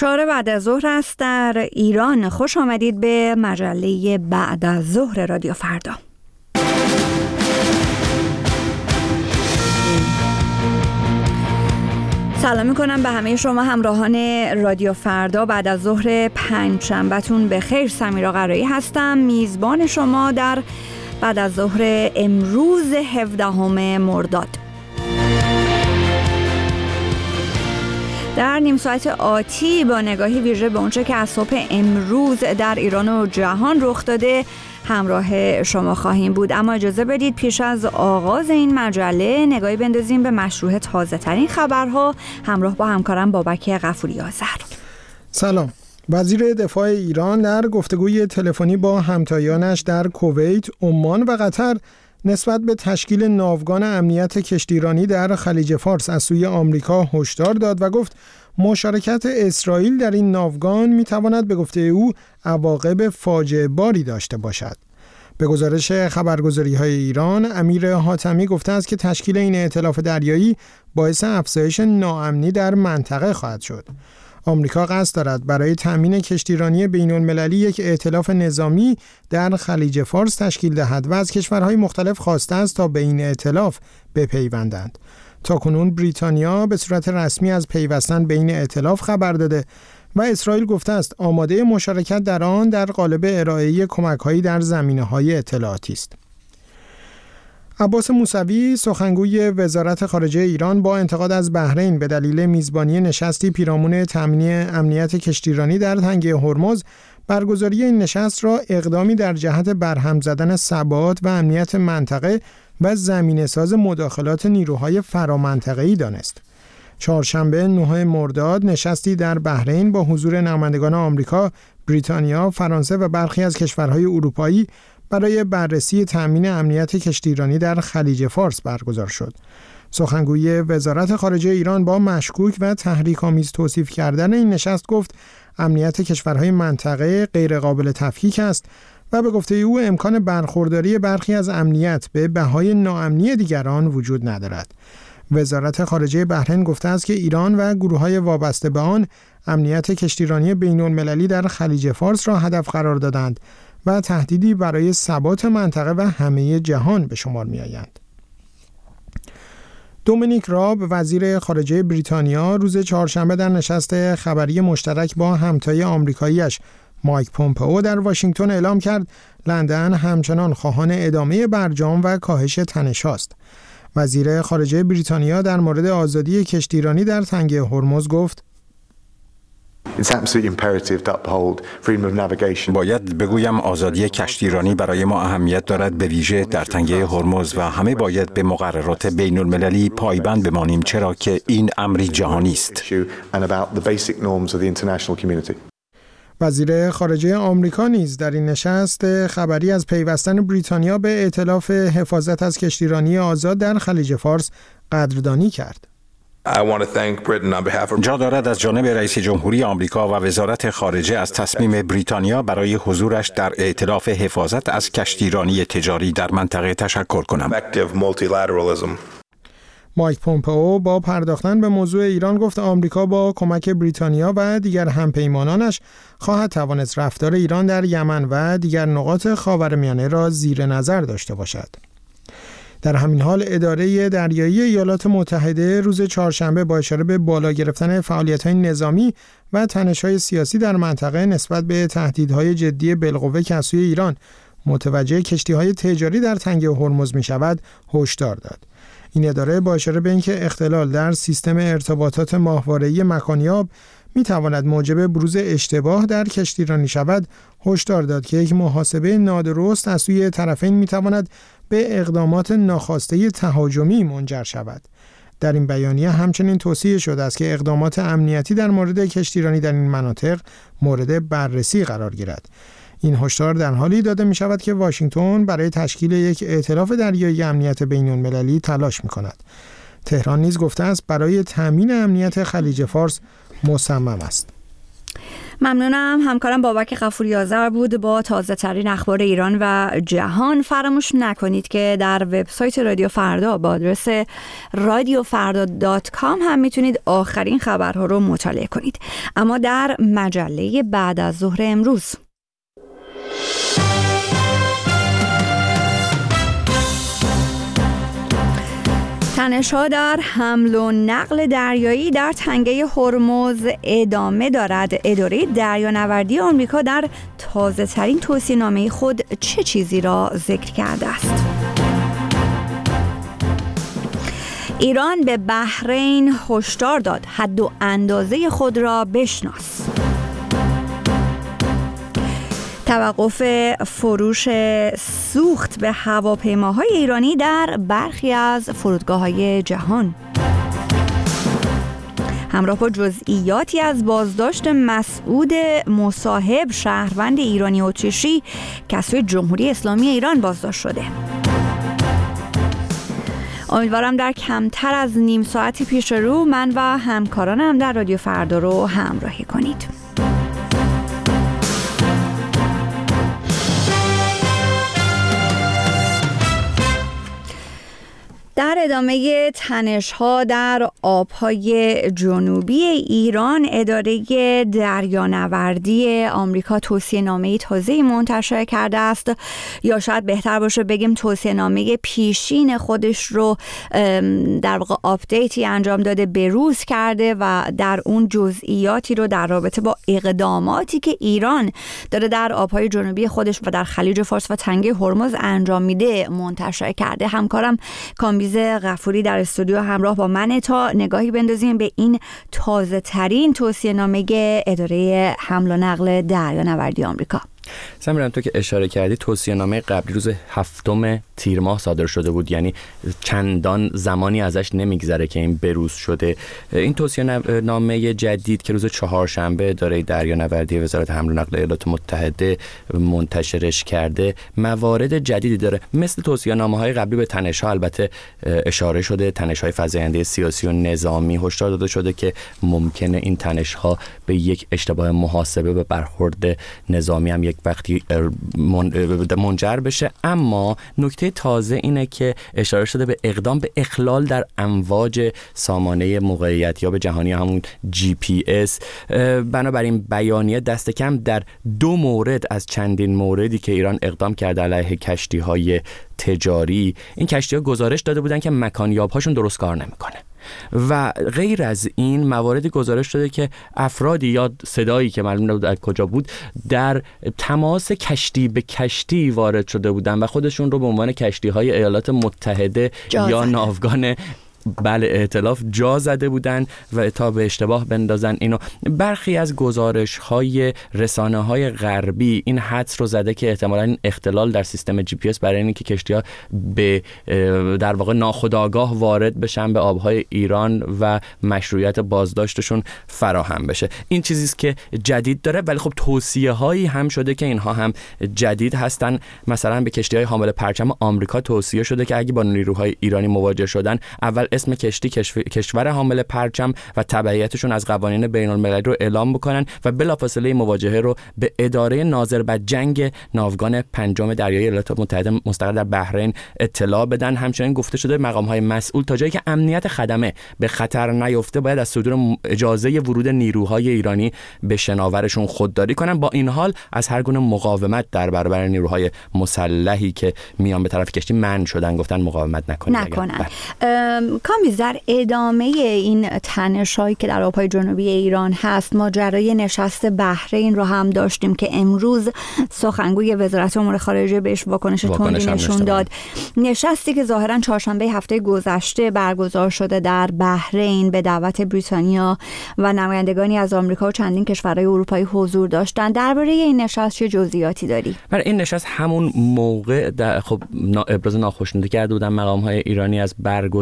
4 بعد از ظهر است در ایران. خوش آمدید به مجله بعد از ظهر رادیو فردا. سلام میکنم به همه شما همراهان رادیو فردا. بعد از ظهر پنجشنبه‌تون به خیر. سمیرا قرایی هستم، میزبان شما در بعد از ظهر امروز 17 مرداد. در نیم ساعت آتی با نگاهی ویژه به اونچه که از صبح امروز در ایران و جهان رخ داده همراه شما خواهیم بود. اما اجازه بدید پیش از آغاز این مجله نگاهی بندازیم به مشروع تازه ترین خبرها همراه با همکارم بابک غفوری آذر. سلام. وزیر دفاع ایران در گفتگوی تلفنی با همتایانش در کویت، عمان و قطر نسبت به تشکیل ناوگان امنیت کشتیرانی در خلیج فارس از سوی آمریکا هشدار داد و گفت مشارکت اسرائیل در این ناوگان میتواند به گفته او عواقب فاجعه باری داشته باشد. به گزارش خبرگزاری‌های ایران، امیر حاتمی گفته است که تشکیل این ائتلاف دریایی باعث افزایش ناامنی در منطقه خواهد شد. آمریکا قصد دارد برای تأمین کشتیرانی بین‌المللی یک ائتلاف نظامی در خلیج فارس تشکیل دهد و از کشورهای مختلف خواسته است تا به این ائتلاف بپیوندند. تاکنون بریتانیا به صورت رسمی از پیوستن به این ائتلاف خبر داده و اسرائیل گفته است آماده مشارکت در آن در قالب ارائه کمک‌هایی در زمینه‌های اطلاعاتی است. عباس موسوی سخنگوی وزارت خارجه ایران با انتقاد از بحرین به دلیل میزبانی نشستی پیرامون تامین امنیت کشتیرانی در تنگه هرمز، برگزاری این نشست را اقدامی در جهت برهم زدن ثبات و امنیت منطقه و زمینه‌ساز مداخلات نیروهای فرامنطقه‌ای دانست. چهارشنبه 9 مرداد نشستی در بحرین با حضور نمایندگان آمریکا، بریتانیا، فرانسه و برخی از کشورهای اروپایی برای بررسی تأمین امنیت کشتیرانی در خلیج فارس برگزار شد. سخنگوی وزارت خارجه ایران با مشکوک و تحریک‌آمیز توصیف کردن این نشست گفت امنیت کشورهای منطقه غیر قابل تفکیک است و به گفته او امکان برخورداری برخی از امنیت به بهای ناامنی دیگران وجود ندارد. وزارت خارجه بحرین گفته است که ایران و گروه‌های وابسته به آن امنیت کشتیرانی بین‌المللی در خلیج فارس را هدف قرار دادند و تهدیدی برای ثبات منطقه و همه جهان به شمار می‌آیند. دومینیک راب وزیر خارجه بریتانیا روز چهارشنبه در نشست خبری مشترک با همتای آمریکایی‌اش مایک پومپئو در واشنگتن اعلام کرد لندن همچنان خواهان ادامه برجام و کاهش تنش‌ها است. وزیر خارجه بریتانیا در مورد آزادی کشتیرانی در تنگه هرمز گفت باید بگویم آزادی کشتیرانی برای ما اهمیت دارد، به ویژه در تنگه هرمز، و همه باید به مقررات بین المللی پایبند بمانیم، چرا که این امری جهانی است. وزیر خارجه آمریکا نیز در این نشست خبری از پیوستن بریتانیا به ائتلاف حفاظت از کشتیرانی آزاد در خلیج فارس قدردانی کرد. جا دارد از جانب رئیس جمهوری آمریکا و وزارت خارجه از تصمیم بریتانیا برای حضورش در ائتلاف حفاظت از کشتیرانی تجاری در منطقه تشکر کنم. مایک پومپئو با پرداختن به موضوع ایران گفت آمریکا با کمک بریتانیا و دیگر همپیمانانش خواهد توانست رفتار ایران در یمن و دیگر نقاط خاورمیانه را زیر نظر داشته باشد. در همین حال اداره دریایی ایالات متحده روز چهارشنبه با اشاره به بالا گرفتن فعالیت‌های نظامی و تنش‌های سیاسی در منطقه نسبت به تهدیدهای جدی بالقوه که از سوی ایران متوجه کشتی‌های تجاری در تنگه هرمز می‌شود هشدار داد. این اداره با اشاره به اینکه اختلال در سیستم ارتباطات ماهواره‌ای مکانیاب می‌تواند موجب بروز اشتباه در کشتیرانی شود، هشدار داد که یک محاسبه نادرست از سوی طرفین می‌تواند به اقدامات ناخواسته تهاجمی منجر شود. در این بیانیه همچنین توصیه شده است که اقدامات امنیتی در مورد کشتیرانی در این مناطق مورد بررسی قرار گیرد. این هشدار در حالی داده می شود که واشنگتن برای تشکیل یک ائتلاف دریایی امنیت بین‌المللی تلاش می کند. تهران نیز گفته است برای تامین امنیت خلیج فارس مصمم است. ممنونم. همکارم بابک غفوری آذر بود با تازه ترین اخبار ایران و جهان. فراموش نکنید که در وبسایت رادیو فردا با آدرس radiofarda.com هم میتونید آخرین خبرها رو مطالعه کنید. اما در مجله بعد از ظهر امروز، تنش‌ها در حمل و نقل دریایی در تنگه هرمز ادامه دارد. اداره دریانوردی آمریکا در تازه‌ترین توصیه‌نامه خود چه چیزی را ذکر کرده است؟ ایران به بحرین هشدار داد حد و اندازه خود را بشناس. توقف فروش سوخت به هواپیماهای ایرانی در برخی از فرودگاه‌های جهان. همراه با جزئیاتی از بازداشت مسعود مصاحب، شهروند ایرانی اتریشی که از سوی جمهوری اسلامی ایران بازداشت شده. امیدوارم در کمتر از نیم ساعتی پیش رو من و همکارانم در رادیو فردا رو همراهی کنید. در ادامه تنش‌ها در آب‌های جنوبی ایران، اداره دریانوردی آمریکا توصیه‌نامه تازه‌ای منتشر کرده است، یا شاید بهتر باشه بگیم توصیه‌نامه پیشین خودش رو در واقع آپدیتی انجام داده، بروز کرده و در اون جزئیاتی رو در رابطه با اقداماتی که ایران داره در آب‌های جنوبی خودش و در خلیج فارس و تنگه هرمز انجام میده منتشر کرده. همکارم کامبیز غفوری در استودیو همراه با من تا نگاهی بندازیم به این تازه ترین توصیه‌نامه اداره حمل و نقل دریانوردی آمریکا. سمیرا، تو که اشاره کردی توصیه‌نامه قبلی روز 7 تیر ماه صادر شده بود، یعنی چندان زمانی ازش نمیگذره که این بروز شده. این توصیه‌نامه جدید که روز چهارشنبه اداره دریانوردی وزارت حمل و نقل ایالات متحده منتشرش کرده موارد جدیدی داره. مثل توصیه‌نامه‌های قبلی به تنش‌ها البته اشاره شده، تنش‌های فزاینده سیاسی و نظامی هشدار داده شده که ممکنه این تنش‌ها به یک اشتباه محاسبه به برخورد نظامی هم یک وقتی منجر بشه. اما نکته تازه اینه که اشاره شده به اقدام به اخلال در امواج سامانه موقعیتیاب جهانی، همون GPS. بنابراین بیانیه دست کم در 2 مورد از چندین موردی که ایران اقدام کرده علیه کشتی‌های تجاری، این کشتی‌ها گزارش داده بودن که مکانیاب‌هاشون درست کار نمی‌کنه و غیر از این مواردی گزارش شده که افرادی یا صدایی که معلوم نبود از کجا بود در تماس کشتی به کشتی وارد شده بودن و خودشون رو به عنوان کشتی‌های ایالات متحده یا ناوگان ائتلاف جا زده بودن و تا به اشتباه بندازن اینو. برخی از گزارش‌های رسانه‌های غربی این حدس رو زده که احتمالاً این اختلال در سیستم GPS برای اینکه کشتی‌ها به در واقع ناخودآگاه وارد بشن به آب‌های ایران و مشروعیت بازداشتشون فراهم بشه. این چیزی است که جدید داره، ولی خب توصیه‌هایی هم شده که اینها هم جدید هستن. مثلا به کشتی‌های حامل پرچم آمریکا توصیه شده که اگه با نیروهای ایرانی مواجه شدن، اول اسم کشتی، کشور حامل پرچم و تبعیتشون از قوانین بین‌المللی رو اعلام بکنن و بلافاصله مواجهه رو به اداره ناظر بر جنگ ناوگان 5 دریایی ایالات متحده مستقر در بحرین اطلاع بدن. همچنین گفته شده مقام‌های مسئول تا جایی که امنیت خدمه به خطر نیفته باید از صدور اجازه ورود نیروهای ایرانی به شناورشون خودداری کنن. با این حال از هر گونه مقاومت در برابر نیروهای مسلحی که میان به طرف کشتی منع شدن، گفتن مقاومت نکنن. کامبیز، در ادامه این تنش‌هایی که در آب‌های جنوبی ایران هست، ماجرای نشست بحرین رو هم داشتیم که امروز سخنگوی وزارت امور خارجه بهش واکنش تندی نشون داد. نشستی که ظاهراً چهارشنبه هفته گذشته برگزار شده در بحرین به دعوت بریتانیا و نمایندگانی از آمریکا و چندین کشورهای اروپایی حضور داشتن. درباره این نشست چه جزئیاتی داری؟ برای این نشست همون موقع خب ابراز ناخشنودی کرده بودن مقام‌های ایرانی از برگزاریش.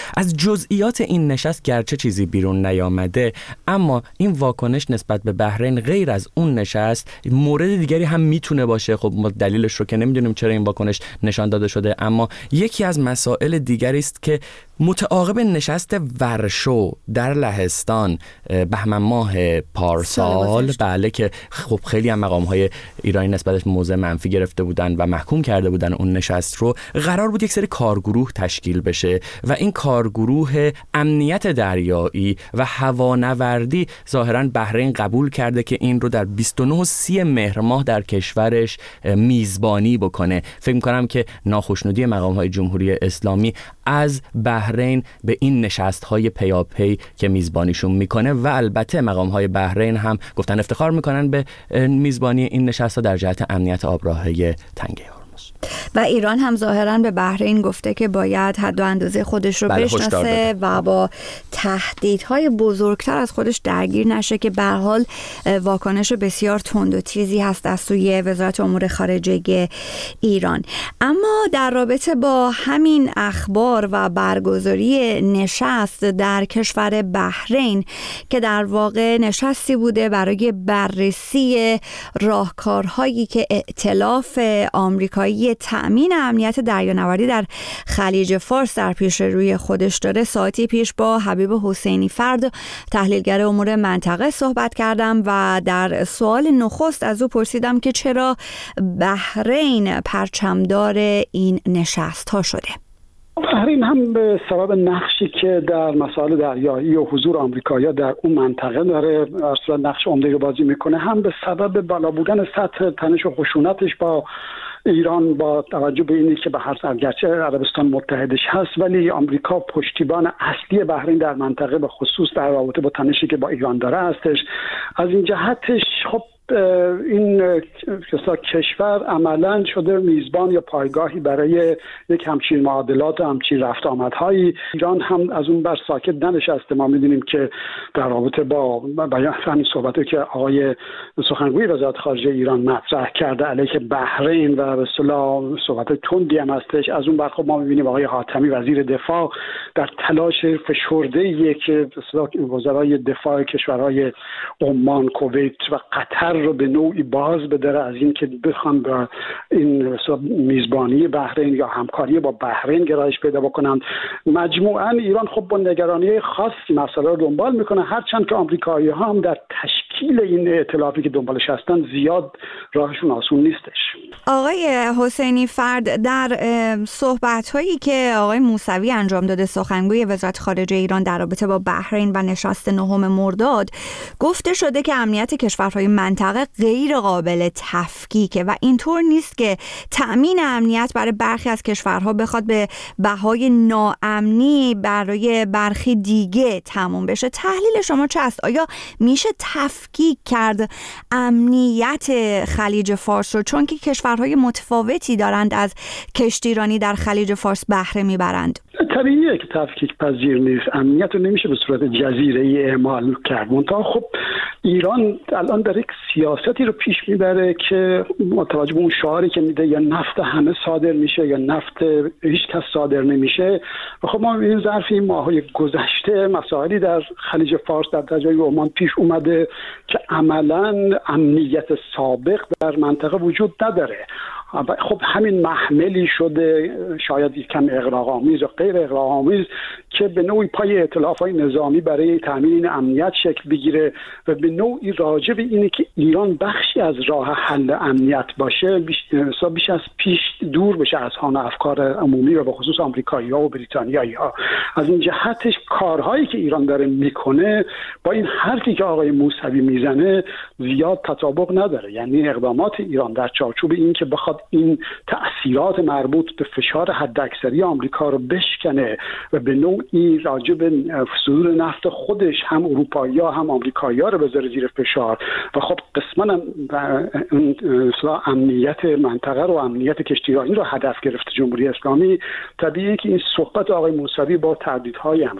از جزئیات این نشست گرچه چیزی بیرون نیامده، اما این واکنش نسبت به بحرین غیر از اون نشست مورد دیگری هم میتونه باشه. خب ما دلیلش رو که نمیدونیم چرا این واکنش نشان داده شده، اما یکی از مسائل دیگری است که متعاقب نشست ورشو در لهستان بهمن ماه پارسال، بله، که خب خیلی هم مقام‌های ایرانی نسبتش موضع منفی گرفته بودن و محکوم کرده بودن اون نشست رو، قرار بود یک سری کارگروه تشکیل بشه و این کارگروه امنیت دریایی و هوانوردی ظاهراً بحرین قبول کرده که این رو در 29 و 30 مهر ماه در کشورش میزبانی بکنه. فکر می‌کنم که ناخشنودی مقام‌های جمهوری اسلامی از بحرین به این نشست‌های پیاپی که میزبانیشون میکنه و البته مقام‌های بحرین هم گفتن افتخار میکنن به میزبانی این نشست‌ها در جهت امنیت آبراهه تنگه هرمز. و ایران هم ظاهراً به بحرین گفته که باید حد و اندازه خودش رو بشناسه و با تهدیدهای بزرگتر از خودش درگیر نشه که به هر حال واکنش بسیار تند و تیزی هست از سوی وزارت امور خارجه ایران. اما در رابطه با همین اخبار و برگزاری نشست در کشور بحرین که در واقع نشستی بوده برای بررسی راهکارهایی که ائتلاف آمریکایی تأمین امنیت دریانوردی در خلیج فارس در پیش روی خودش داره، ساعتی پیش با حبیب حسینی فرد تحلیلگر امور منطقه صحبت کردم و در سوال نخست از او پرسیدم که چرا بحرین پرچمدار این نشست ها شده. بحرین هم به سبب نقشی که در مسائل دریایی و حضور آمریکایی‌ها در اون منطقه داره اصلا نقش عمده رو بازی میکنه، هم به سبب بالا بودن سطح تنش و خشونتش با ایران با توجه به اینی که به هر حال گرچه عربستان متحدش هست ولی آمریکا پشتیبان اصلی بحرین در منطقه به خصوص در رابطه با تنشی که با ایران داره هستش. از این جهتش خب این کشور عملاً شده میزبان یا پایگاهی برای یک همچین معادلات و همچین رفت آمدهایی. ایران هم از اون بر ساکت ننشسته. ما می‌دونیم که در رابطه با همین صحبتی که آقای سخنگوی وزارت خارجه ایران مطرح کرده علیه بحرین و به اصطلاح صحبت تندی هم هستش، از اون بر ما می‌بینیم آقای حاتمی وزیر دفاع در تلاش فشرده‌ای که به اصطلاح وزرای دفاع کشورهای عمان، کویت و قطر رو به نوعی باز بداره از این که بخوان با این میزبانی بحرین یا همکاری با بحرین گرایش پیدا بکنند. مجموعاً ایران خب با نگرانی خاصی مسئله رو دنبال میکنه، هرچند که آمریکایی‌ها هم در تشکیل این ائتلافی که دنبالش هستن زیاد راهشون آسون نیستش. آقای حسینی فرد، در صحبت‌هایی که آقای موسوی انجام داده، سخنگوی وزارت خارجه ایران در رابطه با بحرین و نشست 9 مرداد، گفته شده که امنیت کشورهای منطقه غیر قابل تفکیکه و اینطور نیست که تأمین امنیت برای برخی از کشورها بخواد به بهای ناامنی برای برخی دیگه تموم بشه. تحلیل شما چه است؟ آیا میشه تفکیک کرد امنیت خلیج فارس رو، چون که کشورهای متفاوتی دارند از کشتیرانی در خلیج فارس بهره میبرند؟ طبیعیه که تفکیک پذیر نیست. امنیت رو نمیشه به صورت جزیره‌ای اعمال کرد. منتها خب ایران الان در یک سیاستی رو پیش میبره که متوجه به اون شعاری که میده یا نفت همه صادر میشه یا نفت هیچ کس صادر نمیشه. و خب ما این ظرف این ماهای گذشته مسائلی در خلیج فارس در دریای عمان پیش اومده که عملاً امنیت سابق در منطقه وجود نداره. خب همین محملی شده، شاید یکم اغراق‌آمیز یا غیر اغراق‌آمیز، که به نوعی پای ائتلاف‌های نظامی برای تامین این امنیت شکل بگیره و به نوعی راجع به اینه که ایران بخشی از راه حل امنیت باشه بیش از پیش دور بشه از اذهان افکار عمومی و به خصوص آمریکایی‌ها و بریتانیایی‌ها. از این جهتش کارهایی که ایران داره میکنه با این حرفی که آقای موسوی میزنه زیاد تطابق نداره. یعنی اقدامات ایران در چارچوب این که بخواد این تأثیرات مربوط به فشار حداکثری آمریکا رو بشکنه و به نوعی راجع به صدور نفت خودش هم اروپایی‌ها هم آمریکایی‌ها رو بذاره زیر فشار و خب قسماً امنیت منطقه رو، امنیت کشتیرانی رو هدف گرفته جمهوری اسلامی، طبیعیه که این صحبت آقای موسوی با تردیدهای همراه باشه.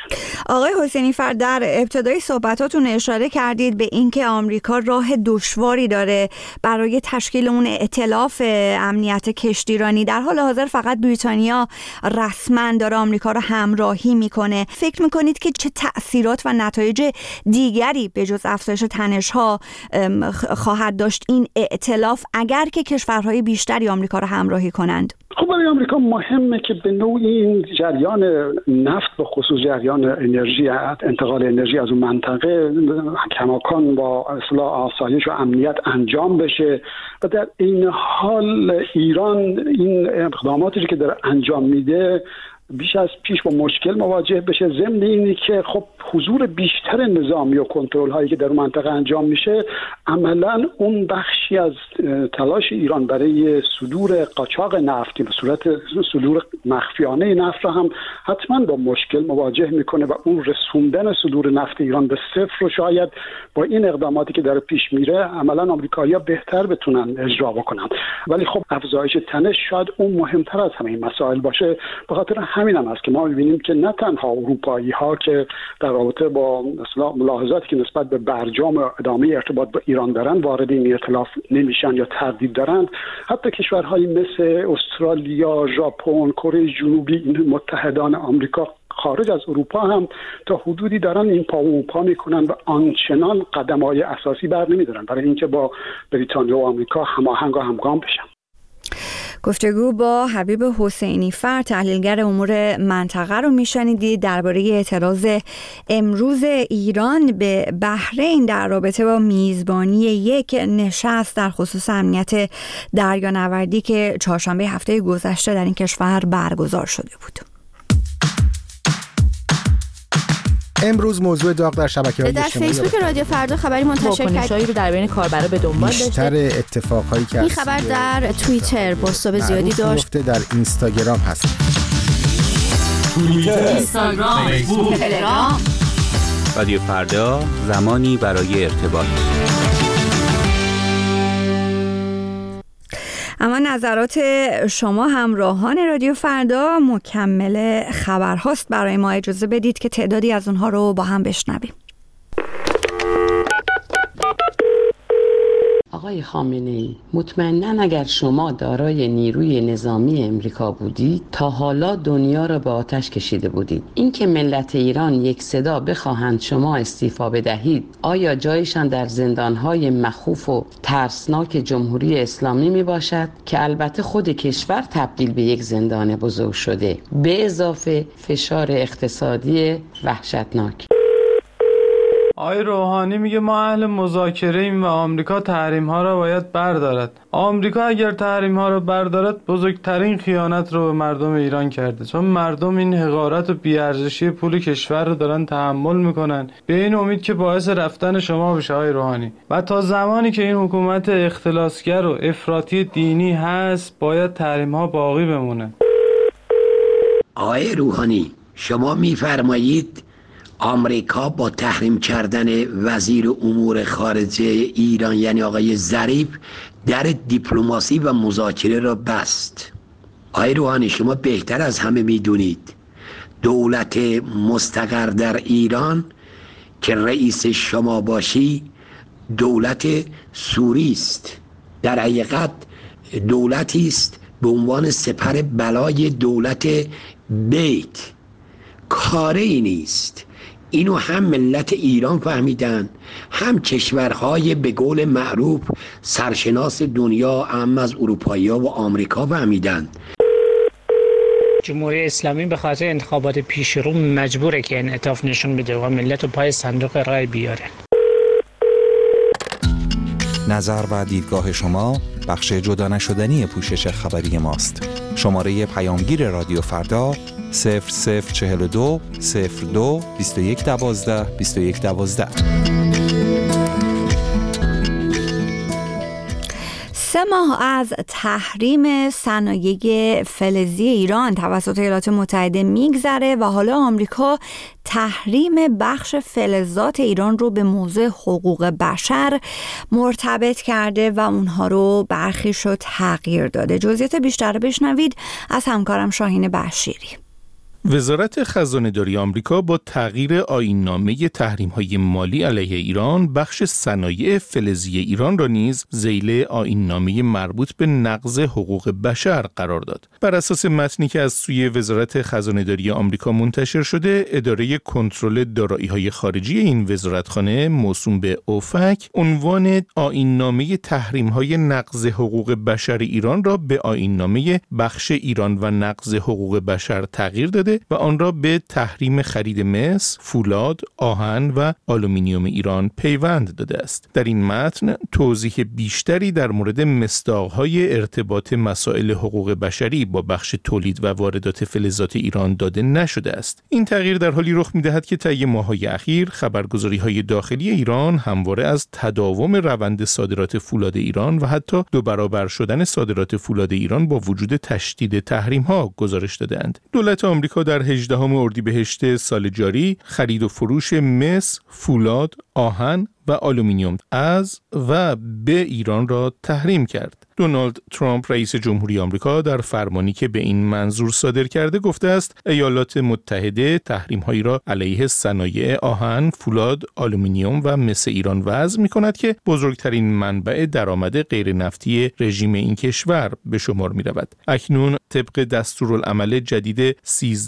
آقای حسینی فر، در ابتدای صحبتاتون اشاره کردید به اینکه آمریکا راه دشواری داره برای تشکیل اون ائتلاف امنیت کشتیرانی. در حال حاضر فقط بریتانیا رسما داره آمریکا رو همراهی میکنه. فکر میکنید که چه تأثیرات و نتایج دیگری به جز افزایش تنش‌ها خواهد داشت این ائتلاف اگر که کشورهای بیشتری آمریکا رو همراهی کنند؟ خب برای آمریکا مهمه که به نوعی این جریان نفت به خصوص جریان انرژی، انتقال انرژی از اون منطقه کماکان با اصلاح آسایش و امنیت انجام بشه و در این حال ایران این اقداماتی که داره انجام میده بیش از پیش با مشکل مواجه بشه، ضمن اینی که خب حضور بیشتر نظامی و کنترل هایی که در منطقه انجام میشه عملا اون بخشی از تلاش ایران برای صدور قاچاق نفتی به صورت صدور مخفیانه نفت را هم حتما با مشکل مواجه میکنه و اون رسوندن صدور نفت ایران به صفر رو شاید با این اقداماتی که داره پیش میره عملا آمریکایی‌ها بهتر بتونن اجرا بکنن. ولی خب افزایش تنش شاید اون مهمتر از همه این مسائل باشه. به خاطر همین هم است که ما می‌بینیم که نه تنها اروپایی‌ها که در رابطه با مثلا ملاحظاتی که نسبت به برجام و ادامه ارتباط با ایران دارن وارد این ائتلاف نمیشن یا تردید دارند، حتی کشورهایی مثل استرالیا، ژاپن، کره جنوبی، این متحدان آمریکا خارج از اروپا هم تا حدودی دارن این پا و پا میکنن و آنچنان قدم‌های اساسی بر نمیدارن برای اینکه با بریتانیا و آمریکا هماهنگ و همگام بشن. گفتگو با حبیب حسینی فر، تحلیلگر امور منطقه رو میشنیدید درباره اعتراض امروز ایران به بحرین در رابطه با میزبانی یک نشست در خصوص امنیت دریانوردی که چهارشنبه هفته گذشته در این کشور برگزار شده بود. امروز موضوع داغ در شبکه‌های اجتماعی در فیسبوک رادیو فردا خبری منتشر کرد رو در بین کاربرا به دنبال داشته. بیشتر اتفاقایی که این خبر در توییتر بازتاب زیادی داشت. در اینستاگرام هست. توییتر، اینستاگرام، فیسبوک، تلگرام. رادیو فردا، زمانی برای ارتباط. اما نظرات شما همراهان رادیو فردا مکمل خبر هاست. برای ما اجازه بدید که تعدادی از اونها رو با هم بشنویم. آقای خامنه‌ای، مطمئناً اگر شما دارای نیروی نظامی امریکا بودید تا حالا دنیا را به آتش کشیده بودید. اینکه ملت ایران یک صدا بخواهند شما استعفا بدهید، آیا جایشان در زندانهای مخوف و ترسناک جمهوری اسلامی می باشد که البته خود کشور تبدیل به یک زندان بزرگ شده، به اضافه فشار اقتصادی وحشتناک. آقای روحانی میگه ما اهل مذاکره ایم و آمریکا تحریم ها را باید بردارد. آمریکا اگر تحریم ها را بردارد بزرگترین خیانت رو به مردم ایران کرده، چون مردم این حقارت و بی‌ارزشی پول کشور رو دارن تحمل میکنن به این امید که باعث رفتن شما بشه آقای روحانی. و تا زمانی که این حکومت اختلاسگر و افراطی دینی هست باید تحریم ها باقی بمونه. آقای روحانی، شما میفرمایید آمریکا با تحریم کردن وزیر امور خارجه ایران یعنی آقای ظریف در دیپلماسی و مذاکره را بست. آقای روحانی، شما بهتر از همه میدونید دولت مستقر در ایران که رئیس شما باشی دولت سوری است. در حقیقت دولتی است به عنوان سپر بلای دولت بیت. کاری نیست. اینو هم ملت ایران فهمیدن، هم کشورهای به قول معروف سرشناس دنیا، هم از اروپایی‌ها و آمریکا فهمیدن. جمهوری اسلامی به خاطر انتخابات پیش رو مجبوره که انعطاف نشون بده و ملت رو پای صندوق رای بیاره. نظر و دیدگاه شما بخش جدا نشدنی پوشش خبری ماست. شماره پیامگیر رادیو فردا 0042 02 2112 2112. 3 ماه از تحریم صنایع فلزی ایران توسط ایالات متحده میگذره و حالا آمریکا تحریم بخش فلزات ایران رو به موضوع حقوق بشر مرتبط کرده و اونها رو برخیشو تغییر داده. جزئیات بیشتر بشنوید از همکارم شاهین بشیری. وزارت خزانه‌داری آمریکا با تغییر آیین‌نامه تحریم‌های مالی علیه ایران بخش صنایع فلزی ایران را نیز ذیل آیین‌نامه مربوط به نقض حقوق بشر قرار داد. بر اساس متنی که از سوی وزارت خزانه‌داری آمریکا منتشر شده، اداره کنترل دارایی‌های خارجی این وزارتخانه موسوم به اوفک عنوان آیین‌نامه تحریم‌های نقض حقوق بشر ایران را به آیین‌نامه بخش ایران و نقض حقوق بشر تغییر داده و آن را به تحریم خرید مس، فولاد، آهن و آلومینیوم ایران پیوند داده است. در این متن توضیح بیشتری در مورد مصداق‌های ارتباط مسائل حقوق بشری با بخش تولید و واردات فلزات ایران داده نشده است. این تغییر در حالی رخ می‌دهد که طی ماه‌های اخیر خبرگزاری‌های داخلی ایران همواره از تداوم روند صادرات فولاد ایران و حتی 2 برابر شدن صادرات فولاد ایران با وجود تشدید تحریم‌ها گزارش دادند. دولت آمریکا در 18 اردیبهشت سال جاری خرید و فروش مس، فولاد، آهن و آلومینیوم از و به ایران را تحریم کرد. دونالد ترامپ رئیس جمهوری آمریکا در فرمانی که به این منظور صادر کرده گفته است ایالات متحده تحریم‌هایی را علیه صنایع آهن، فولاد، آلومینیوم و مس ایران وضع می‌کند که بزرگترین منبع درآمد غیر نفتی رژیم این کشور به شمار می‌رود. اکنون طبق دستورالعمل جدید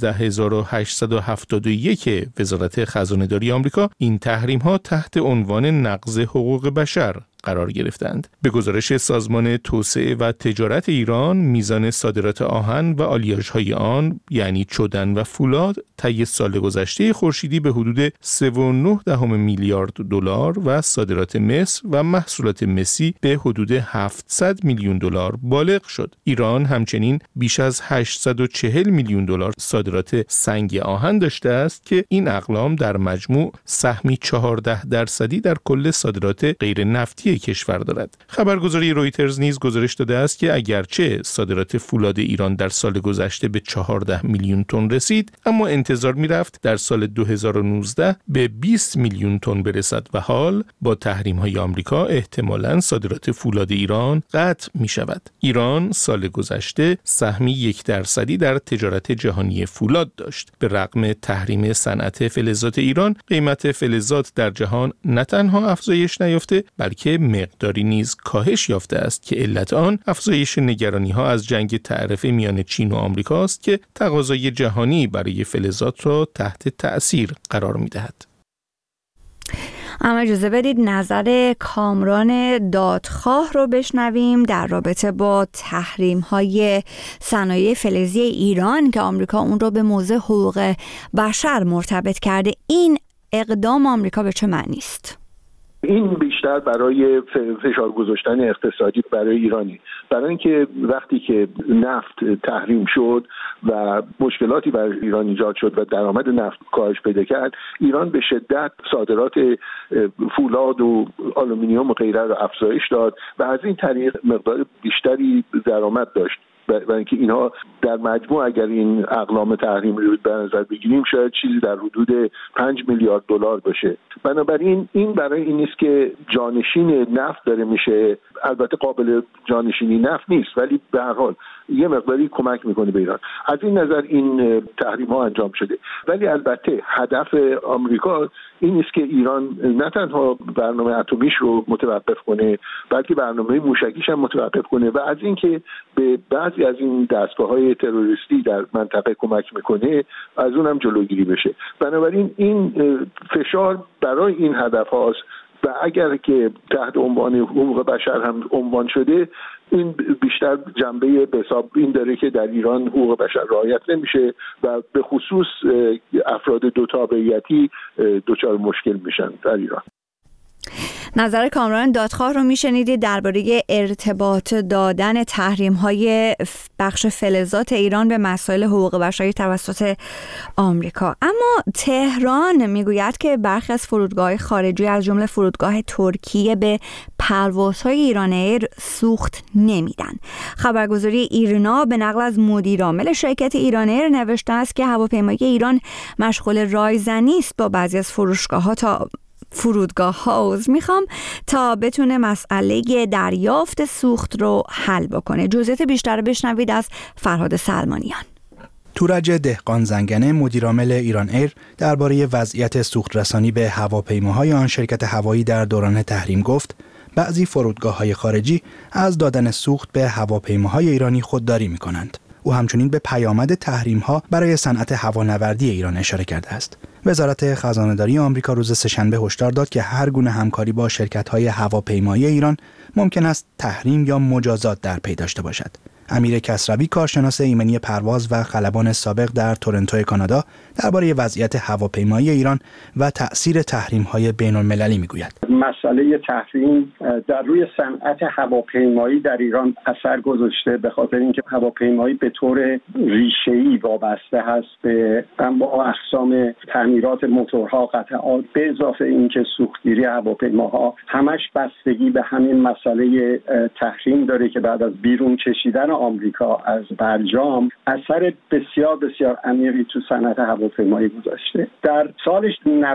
13871 وزارت خزانه‌داری آمریکا این تحریم‌ها تحت عنوان نقض حقوق بشر قرار گرفتند. به گزارش سازمان توسعه و تجارت ایران، میزان صادرات آهن و آلیاژهای آن یعنی چدن و فولاد طی سال گذشته خورشیدی به حدود 3.9 میلیارد دلار و صادرات مس و محصولات مسی به حدود 700 میلیون دلار بالغ شد. ایران همچنین بیش از 840 میلیون دلار صادرات سنگ آهن داشته است که این اقلام در مجموع سهمی 14% در کل صادرات غیر نفتی کشور دارد. خبرگزاری رویترز نیز گزارش داده است که اگرچه صادرات فولاد ایران در سال گذشته به 14 میلیون تن رسید، اما انتظار می‌رفت در سال 2019 به 20 میلیون تن برسد و حال با تحریم‌های آمریکا احتمالاً صادرات فولاد ایران قطع می‌شود. ایران سال گذشته سهمی 1% در تجارت جهانی فولاد داشت. به رغم تحریم صنعت فلزات ایران، قیمت فلزات در جهان نه تنها افزایش نیافته، بلکه مقداری نیز کاهش یافته است که علت آن افزایش نگرانی‌ها از جنگ تعرفه میان چین و آمریکا است که تقاضای جهانی برای فلزات را تحت تأثیر قرار می‌دهد. اما اجازه بدید نظر کامران دادخواه رو بشنویم در رابطه با تحریم‌های صنایع فلزی ایران که آمریکا اون رو به موضع حقوق بشر مرتبط کرده. این اقدام آمریکا به چه معنی است؟ این بیشتر برای فشار گذاشتن اقتصادی برای ایرانی، برای اینکه وقتی که نفت تحریم شد و مشکلاتی برای ایران ایجاد شد و درآمد نفت کاهش پیدا کرد، ایران به شدت صادرات فولاد و آلومینیوم و غیره را افزایش داد و از این طریق مقدار بیشتری درآمد داشت. برای اینکه اینها در مجموع اگر این اقلام تحریم رو به نظر بگیریم شاید چیزی در حدود 5 میلیارد دلار باشه. بنابراین این برای این نیست که جانشین نفت داره میشه، البته قابل جانشینی نفت نیست، ولی به هر حال یه مقداری کمک میکنه به ایران. از این نظر این تحریم ها انجام شده، ولی البته هدف آمریکا این نیست که ایران نه تنها برنامه اتمیش رو متوقف کنه، بلکه برنامه موشکیش هم متوقف کنه و از اینکه به بعضی از این دستگاه‌های تروریستی در منطقه کمک میکنه از اونم جلوگیری بشه. بنابراین این فشار برای این هدف هاست و اگر که تحت عنوان حقوق بشر هم عنوان شده، این بیشتر جنبه به حساب این داره که در ایران حقوق بشر رعایت نمیشه و به خصوص افراد دو تابعیتی دچار مشکل میشن در ایران. نظر کامران دادخواه رو میشنیدید درباره ارتباط دادن تحریم‌های بخش فلزات ایران به مسائل حقوق بشری توسط آمریکا. اما تهران میگوید که برخی از فرودگاه‌های خارجی از جمله فرودگاه ترکیه به پروازهای ایران ایر سوخت نمیدن. خبرگزاری ایرنا به نقل از مدیر عامل شرکت ایران ایر نوشته است که هواپیمای ایران مشغول رایزنی است با بعضی از فرودگاه تا بتونه مسئله دریافت سوخت رو حل بکنه. جزئیات بیشتر بشنوید از فرهاد سلمانیان. تورج دهقان زنگنه مدیرعامل ایران ایر درباره وضعیت سوخت‌رسانی به هواپیماهای آن شرکت هوایی در دوران تحریم گفت بعضی فرودگاه‌های خارجی از دادن سوخت به هواپیماهای ایرانی خودداری می‌کنند. او همچنین به پیامد تحریم‌ها برای صنعت هوانوردی ایران اشاره کرده است. وزارت خزانه‌داری آمریکا روز سه‌شنبه هشدار داد که هر گونه همکاری با شرکت‌های هواپیمایی ایران ممکن است تحریم یا مجازات در پی داشته باشد. امیر کسروی کارشناس ایمنی پرواز و خلبان سابق در تورنتو کانادا درباره وضعیت هواپیمایی ایران و تأثیر تحریم‌های بین‌المللی میگوید. مسئله تحریم در روی صنعت هواپیمایی در ایران اثر گذاشته، به خاطر اینکه هواپیمایی به طور ریشه‌ای وابسته هست به انواع اقسام تعمیرات موتورها، قطعات، به اضافه اینکه سوختگیری هواپیماها همش بستگی به همین مسئله تحریم داره که بعد از بیرون کشیدن آمریکا از برجام اثر بسیار بسیار عمیقی تو صنعت هواپیمایی گذاشته. در سال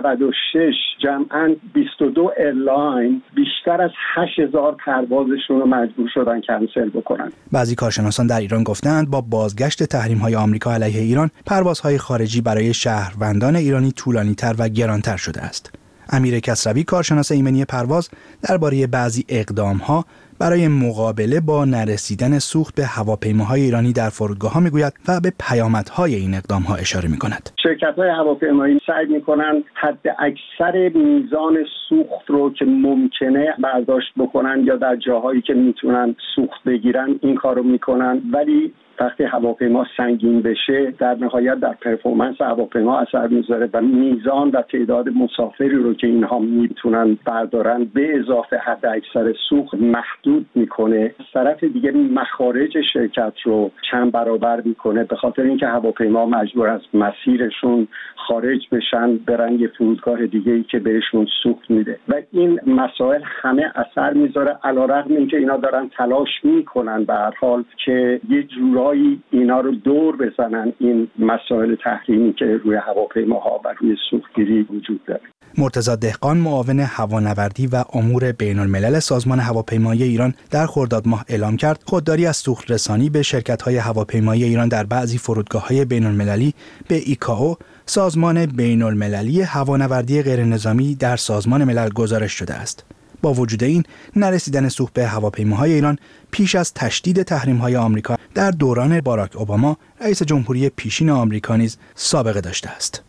96 جمعاً 22 ایرلاین بیشتر از 8000 پروازشون رو مجبور شدن کنسل بکنن. بعضی کارشناسان در ایران گفتند با بازگشت تحریم‌های آمریکا علیه ایران، پروازهای خارجی برای شهروندان ایرانی طولانی‌تر و گرانتر شده است. امیر کسروی کارشناس ایمنی پرواز درباره بعضی اقدام‌ها برای مقابله با نرسیدن سوخت به هواپیماهای ایرانی در فرودگاه‌ها میگوید و به پیامدهای این اقدام‌ها اشاره می‌کند. شرکت‌های هواپیمایی سعی می‌کنند حد اکثر میزان سوخت رو که ممکنه برداشت بکنن یا در جاهایی که میتونن سوخت بگیرن این کارو می‌کنن، ولی وقتی هواپیما سنگین بشه در نهایت در پرفورمنس هواپیما اثر میذاره و میزان و تعداد مسافری رو که اینها میتونن بردارن به اضافه حد اکثر سوخت محدود میکنه. از طرف دیگه مخارج شرکت رو چند برابر میکنه، به خاطر اینکه هواپیما مجبور از مسیرشون خارج بشن برن یه فرودگاه دیگه‌ای که بهشون سوخت میده و این مسائل همه اثر میذاره، علیرغم اینکه اینا دارن تلاش میکنن به هر حال که یه جورایی اینا رو دور بزنن این مسائل تحریمی که روی هواپیماها و روی سوختگیری وجود داره. مرتضی دهقان معاون هوانوردی و امور بین‌الملل سازمان هواپیمایی ایران در خرداد ماه اعلام کرد خودداری از سوخت رسانی به شرکت‌های هواپیمایی ایران در بعضی فرودگاه‌های بین‌المللی به ایکائو، سازمان بین‌المللی هوانوردی غیرنظامی در سازمان ملل گزارش شده است. با وجود این، نرسیدن سوخت به هواپیماهای ایران پیش از تشدید تحریم‌های آمریکا در دوران باراک اوباما رئیس جمهوری پیشین آمریکا نیز سابقه داشته است.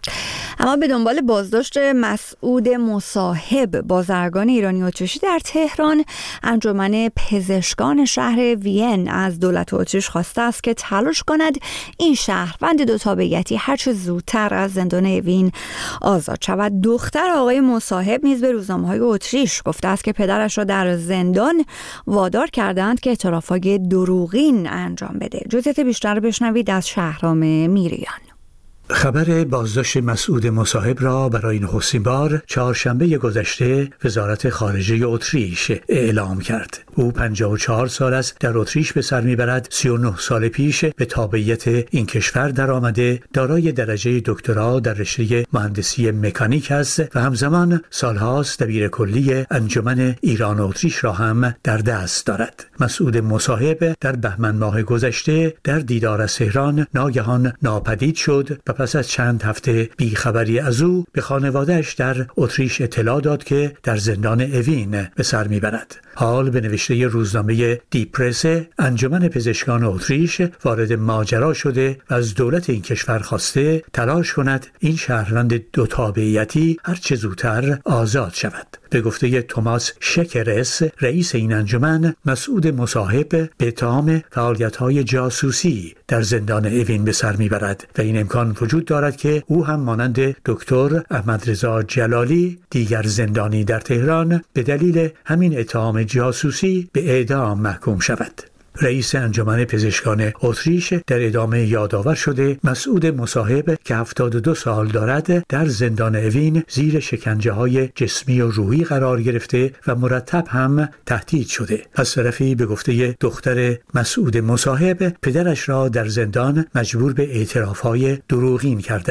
اما به دنبال بازداشت مسعود مصاحب بازرگان ایرانی اتریشی در تهران، انجمن پزشکان شهر وین از دولت اتریش خواسته است که تلاش کند این شهروند دو تابعیتی هرچه زودتر از زندان وین آزاد شود. دختر آقای مصاحب نیز به روزنامه‌های اتریش گفته است که پدرش را در زندان وادار کردند که اعترافات دروغین انجام بده. جزئیات بیشتر بشنوید از شهرام میریان. خبر بازداشت مسعود مصاحب را برای نخستین بار چهارشنبه گذشته وزارت خارجه اتریش اعلام کرد. او 54 سال است، در اتریش به سر میبرد. 39 سال پیش به تابعیت این کشور درآمده، دارای درجه دکترا در رشته مهندسی مکانیک است و همزمان سالهاست دبیر کلی انجمن ایران و اتریش را هم در دست دارد. مسعود مصاحب در بهمن ماه گذشته در دیدار از تهران ناگهان ناپدید شد و پس از چند هفته بیخبری از او به خانواده‌اش در اتریش اطلاع داد که در زندان اوین به سر میبرد. حال به نوشته روزنامه دیپرس، انجمن پزشکان اتریش وارد ماجرا شده و از دولت این کشور خواسته تلاش کند این شهروند دو تابعیتی هرچه زودتر آزاد شود. به گفته توماس شکرس، رئیس این انجمن، مسعود مصاحب به اتهام فعالیت‌های جاسوسی در زندان اوین به سر میبرد و این امکان وجود دارد که او هم مانند دکتر احمد رضا جلالی دیگر زندانی در تهران به دلیل همین اتهام جاسوسی به اعدام محکوم شود. رئیس انجمن پزشکان اتریش در ادامه یادآور شده مسعود مصاحب که 72 سال دارد در زندان اوین زیر شکنجه‌های جسمی و روحی قرار گرفته و مرتب هم تهدید شده. از طرفی به گفته دختر مسعود مصاحب، پدرش را در زندان مجبور به اعتراف‌های دروغین کردند.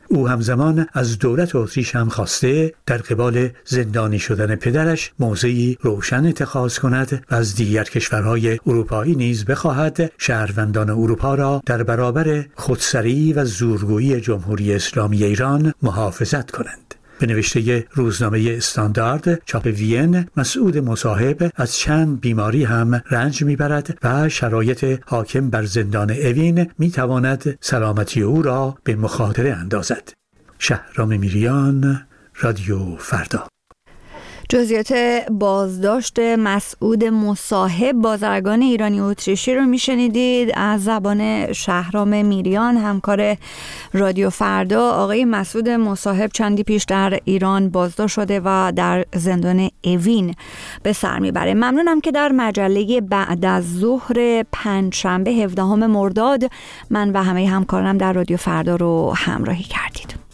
او همزمان از دولت اتریش هم خواسته در قبال زندانی شدن پدرش موضعی روشن اتخاذ کند و از دیگر کشورهای اروپایی نیز بخواهد شهروندان اروپا را در برابر خودسری و زورگویی جمهوری اسلامی ایران محافظت کنند. به نوشته روزنامه استاندارد چاپ وین، مسعود مصاحب از چند بیماری هم رنج میبرد و شرایط حاکم بر زندان اوین میتواند سلامتی او را به مخاطره اندازد. شهرام میریان، رادیو فردا. جزئیات بازداشت مسعود مصاحب بازرگان ایرانی اتریشی رو میشنیدید از زبان شهرام میریان، همکار رادیو فردا. آقای مسعود مصاحب چندی پیش در ایران بازداشت شده و در زندان اوین به سر میبره. ممنونم که در مجله بعد از ظهر پنجشنبه 17 مرداد من و همه همکارانم در رادیو فردا رو همراهی کردید.